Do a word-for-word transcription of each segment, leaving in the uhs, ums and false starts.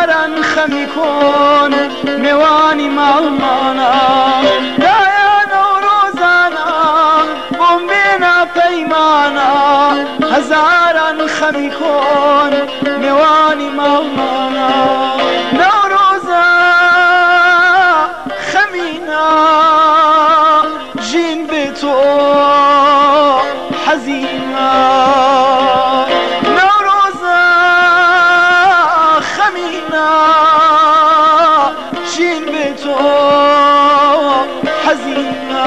هزاران خەمی کۆن میوانی ماڵمانە دایە نەورۆزانە بۆم بێنە پەیمانە هزاران خەمی کۆن میوانی ماڵمانە نەورۆزە خەمینە ژین بێ تۆ حەزینە نەورۆزە خەمینە ژین بێ تۆ حەزینە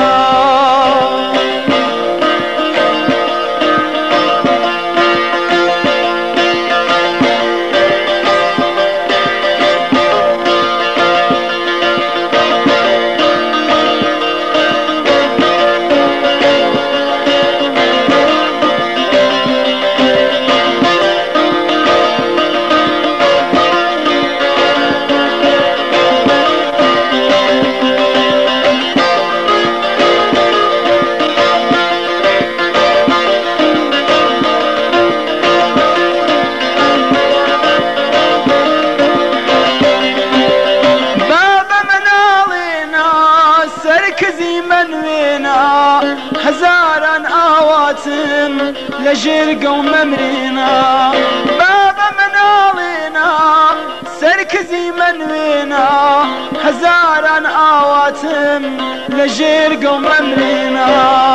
سەرکەزی منوێنە هەزاران ئاواتم لە ژێرگە و مەمرێنە بابە مناڵێنە سەرکەزی منوێنە هەزاران ئاواتم لە ژێرگە و مەمرێنە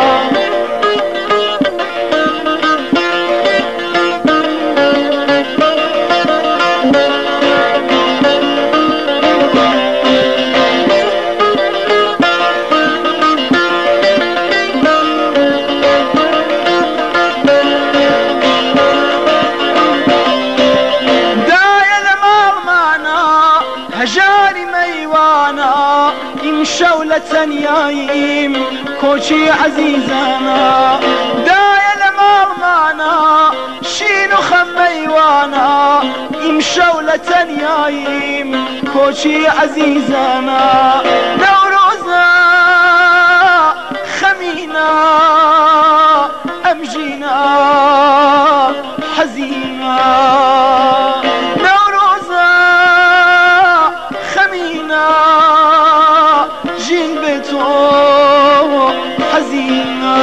هەژاری مەیوانە ئیمشەو لە تەنیاییم کۆچی عەزیزانە دایە لە ماڵمانە شین و خەم مەیوانە ئیمشەو لە تەنیاییم کۆچی عەزیزانە نەورۆزە خەمینە ئەم ژینە حەزینە ژین بێ تۆ حەزینە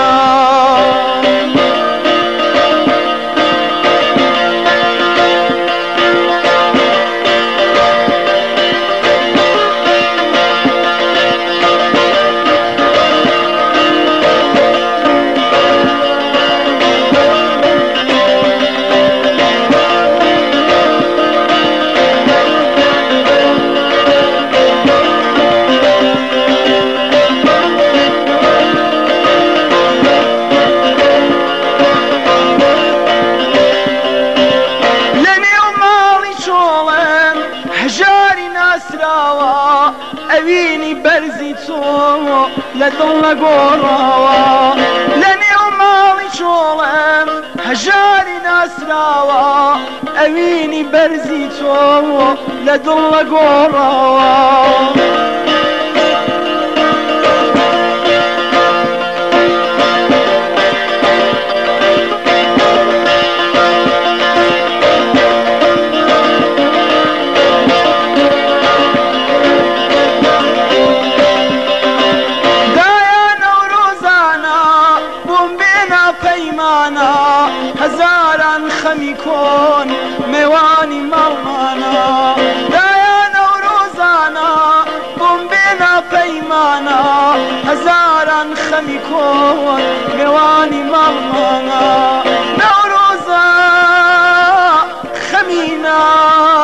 هەژاری ناسراوە ئەوینی بەرزی تۆ لە دڵ نەگۆڕاوە لە نێو ماڵی چۆڵم هەژاری ناسراوە ئەوینی بەرزی تۆ لە دڵ نەگۆڕاوە هزاران خەمی کۆن میوانی ماڵمانە دایە نەورۆزانە بۆم بێنە پەیمانە هزاران خەمی کۆن میوانی ماڵمانە نەورۆزە خەمینە